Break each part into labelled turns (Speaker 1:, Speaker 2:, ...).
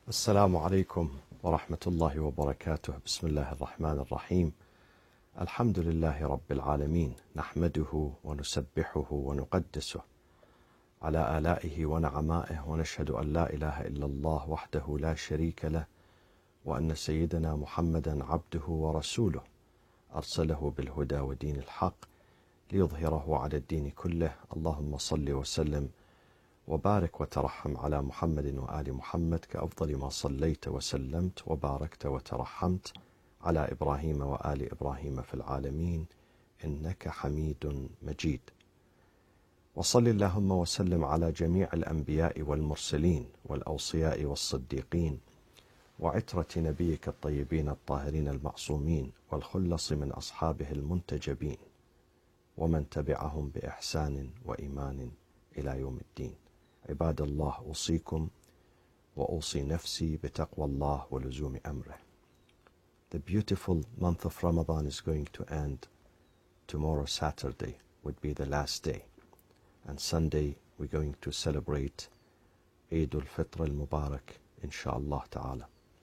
Speaker 1: السلام عليكم ورحمة الله وبركاته. بسم الله الرحمن الرحيم. الحمد لله رب العالمين، نحمده ونسبحه ونقدسه على آلائه ونعمائه، ونشهد أن لا إله إلا الله وحده لا شريك له، وأن سيدنا محمدا عبده ورسوله أرسله بالهدى ودين الحق ليظهره على الدين كله. اللهم صل وسلم وبارك وترحم على محمد وآل محمد كأفضل ما صليت وسلمت وباركت وترحمت على إبراهيم وآل إبراهيم في العالمين إنك حميد مجيد. وصل اللهم وسلم على جميع الأنبياء والمرسلين والأوصياء والصديقين وعترة نبيك الطيبين الطاهرين المعصومين والخلص من أصحابه المنتجبين ومن تبعهم بإحسان وإيمان إلى يوم الدين. عباد الله، أوصيكم وأوصي نفسي بتقوى الله ولزوم أمره. The beautiful month of Ramadan is going to end tomorrow. Saturday would be the last day, and Sunday we're going to celebrate Eid al-Fitr al-Mubarak, inshallah ta'ala.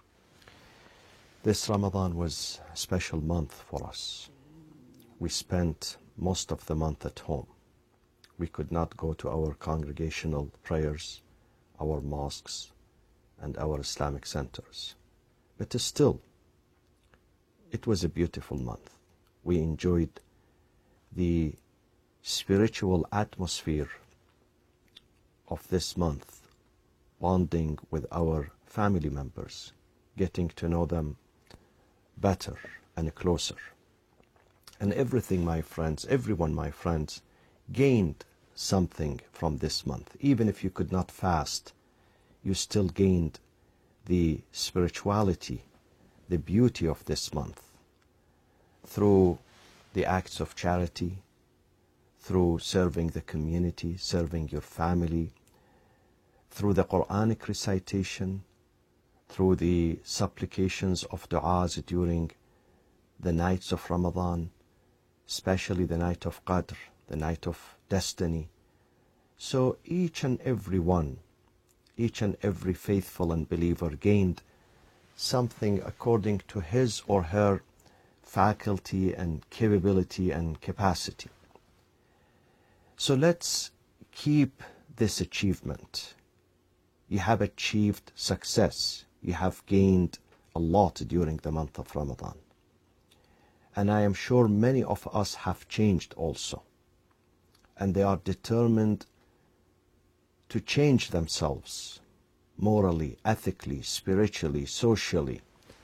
Speaker 1: This Ramadan was a special month for us. We spent most of the month at home. We could not go to our congregational prayers, our mosques, and our Islamic centers. But still, it was a beautiful month. We enjoyed the spiritual atmosphere of this month, bonding with our family members, getting to know them better and closer. And everything, my friends, everyone, my friends, gained something from this month. Even if you could not fast, you still gained the spirituality, the beauty of this month through the acts of charity, through serving the community, serving your family, through the Quranic recitation, through the supplications of du'as during the nights of Ramadan, especially the night of Qadr, the night of destiny. So each and every one, each and every faithful and believer gained something according to his or her faculty and capability and capacity. So let's keep this achievement. You have achieved success. You have gained a lot during the month of Ramadan. And I am sure many of us have changed also. And they are determined to change themselves morally, ethically, spiritually, socially.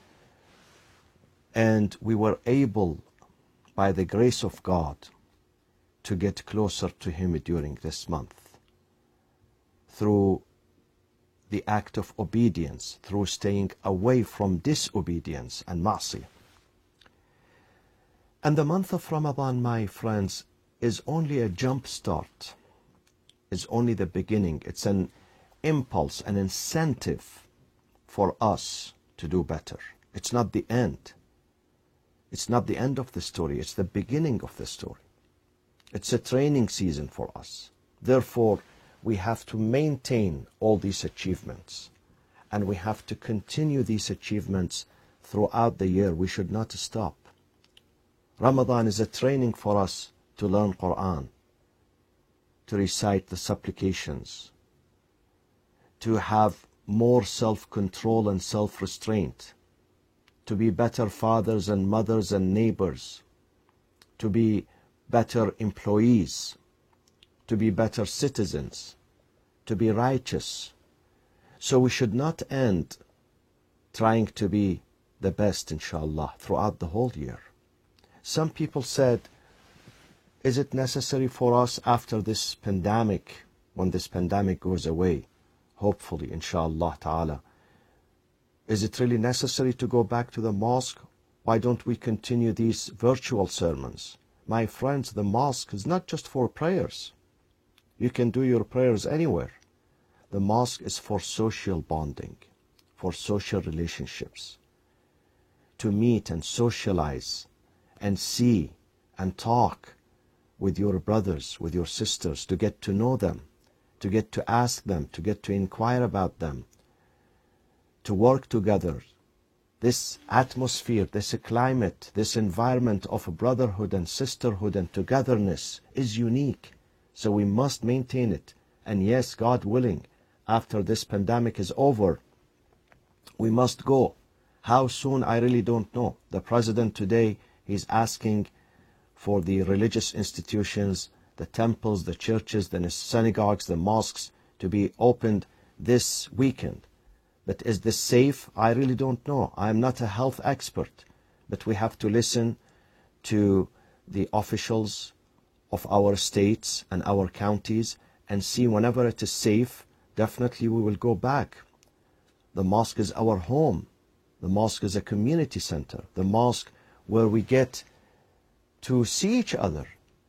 Speaker 1: And we were able, by the grace of God, to get closer to Him during this month through the act of obedience, through staying away from disobedience and ma'asiyah. And the month of Ramadan, my friends, is only a jump start, is only the beginning. It's an impulse, an incentive for us to do better. It's not the end. It's not the end of the story. It's the beginning of the story. It's a training season for us. Therefore, we have to maintain all these achievements, and we have to continue these achievements throughout the year. We should not stop. Ramadan is a training for us to learn Quran, to recite the supplications, to have more self-control and self-restraint, to be better fathers and mothers and neighbors, to be better employees, to be better citizens, to be righteous. So we should not end trying to be the best, inshallah, throughout the whole year. Some people said, is it necessary for us after this pandemic, when this pandemic goes away, hopefully, inshallah ta'ala, is it really necessary to go back to the mosque? Why don't we continue these virtual sermons? My friends, the mosque is not just for prayers. You can do your prayers anywhere. The mosque is for social bonding, for social relationships, to meet and socialize and see and talk with your brothers, with your sisters, to get to know them, to get to ask them, to get to inquire about them, to work together. This atmosphere, this climate, this environment of brotherhood and sisterhood and togetherness is unique. So we must maintain it. And yes, God willing, after this pandemic is over, we must go. How soon, I really don't know. The president today, he's asking for the religious institutions, the temples, the churches, the synagogues, the mosques to be opened this weekend. But is this safe? I really don't know. I am not a health expert. But we have to listen to the officials of our states and our counties and see whenever it is safe, definitely we will go back. The mosque is our home. The mosque is a community center. The mosque where we get to see each other.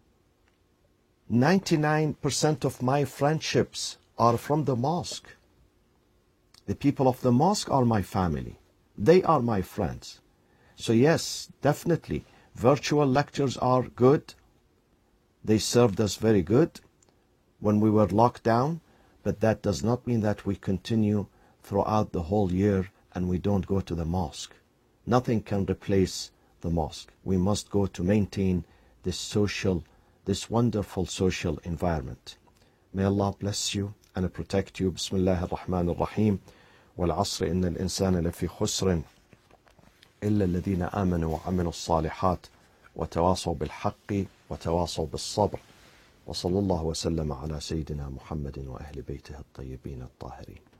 Speaker 1: 99% of my friendships are from the mosque. The people of the mosque are my family. They are my friends. So yes, definitely, virtual lectures are good. They served us very good when we were locked down, but that does not mean that we continue throughout the whole year and we don't go to the mosque. Nothing can replace the mosque. We must go to maintain this wonderful social environment. May Allah bless you and protect you. Bismillah ar-Rahman ar-Rahim. والعصر إن الإنسان لفي خسر إلا الذين آمنوا وعملوا الصالحات وتواصوا بالحق وتواصوا بالصبر وصلى الله وسلم على سيدنا محمد وأهل بيته الطيبين الطاهرين.